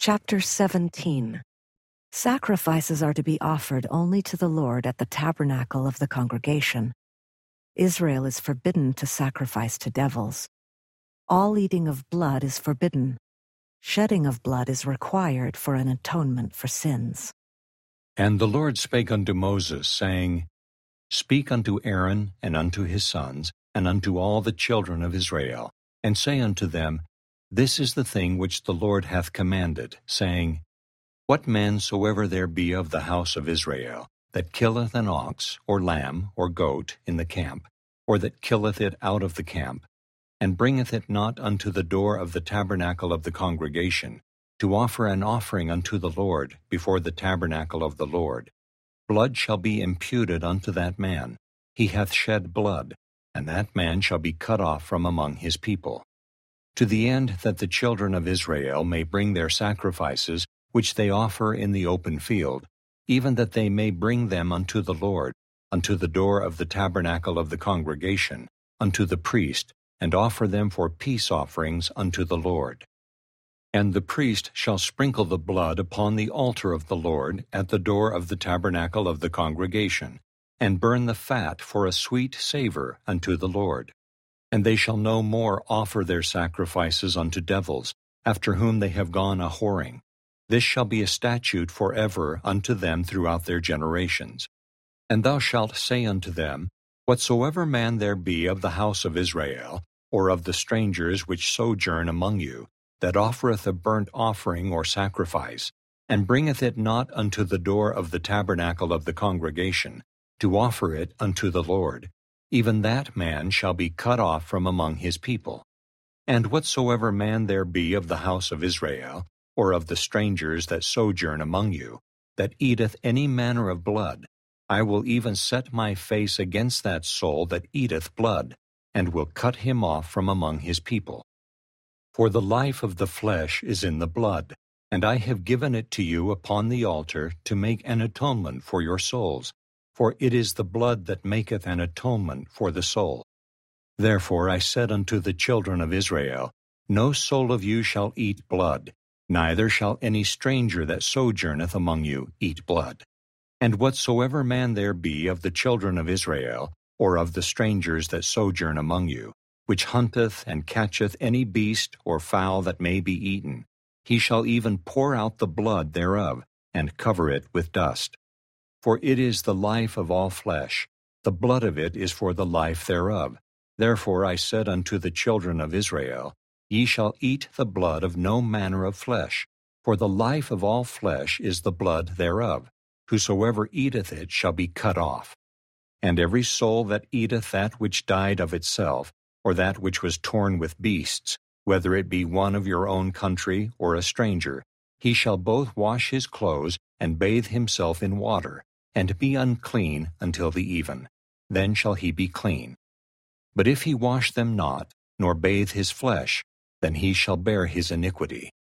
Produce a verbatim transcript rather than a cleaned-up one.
Chapter seventeen. Sacrifices are to be offered only to the Lord at the tabernacle of the congregation. Israel is forbidden to sacrifice to devils. All eating of blood is forbidden. Shedding of blood is required for an atonement for sins. And the Lord spake unto Moses, saying, Speak unto Aaron and unto his sons, and unto all the children of Israel, and say unto them, This is the thing which the Lord hath commanded, saying, What man soever there be of the house of Israel, that killeth an ox, or lamb, or goat, in the camp, or that killeth it out of the camp, and bringeth it not unto the door of the tabernacle of the congregation, to offer an offering unto the Lord before the tabernacle of the Lord, blood shall be imputed unto that man. He hath shed blood, and that man shall be cut off from among his people. To the end that the children of Israel may bring their sacrifices, which they offer in the open field, even that they may bring them unto the Lord, unto the door of the tabernacle of the congregation, unto the priest, and offer them for peace offerings unto the Lord. And the priest shall sprinkle the blood upon the altar of the Lord at the door of the tabernacle of the congregation, and burn the fat for a sweet savour unto the Lord. And they shall no more offer their sacrifices unto devils, after whom they have gone a whoring. This shall be a statute for ever unto them throughout their generations. And thou shalt say unto them, Whatsoever man there be of the house of Israel, or of the strangers which sojourn among you, that offereth a burnt offering or sacrifice, and bringeth it not unto the door of the tabernacle of the congregation, to offer it unto the Lord, even that man shall be cut off from among his people. And whatsoever man there be of the house of Israel, or of the strangers that sojourn among you, that eateth any manner of blood, I will even set my face against that soul that eateth blood, and will cut him off from among his people. For the life of the flesh is in the blood, and I have given it to you upon the altar to make an atonement for your souls, for it is the blood that maketh an atonement for the soul. Therefore I said unto the children of Israel, No soul of you shall eat blood, neither shall any stranger that sojourneth among you eat blood. And whatsoever man there be of the children of Israel, or of the strangers that sojourn among you, which hunteth and catcheth any beast or fowl that may be eaten, he shall even pour out the blood thereof, and cover it with dust. For it is the life of all flesh, the blood of it is for the life thereof. Therefore I said unto the children of Israel, Ye shall eat the blood of no manner of flesh, for the life of all flesh is the blood thereof. Whosoever eateth it shall be cut off. And every soul that eateth that which died of itself, or that which was torn with beasts, whether it be one of your own country or a stranger, he shall both wash his clothes and bathe himself in water, and be unclean until the even. Then shall he be clean. But if he wash them not, nor bathe his flesh, then he shall bear his iniquity.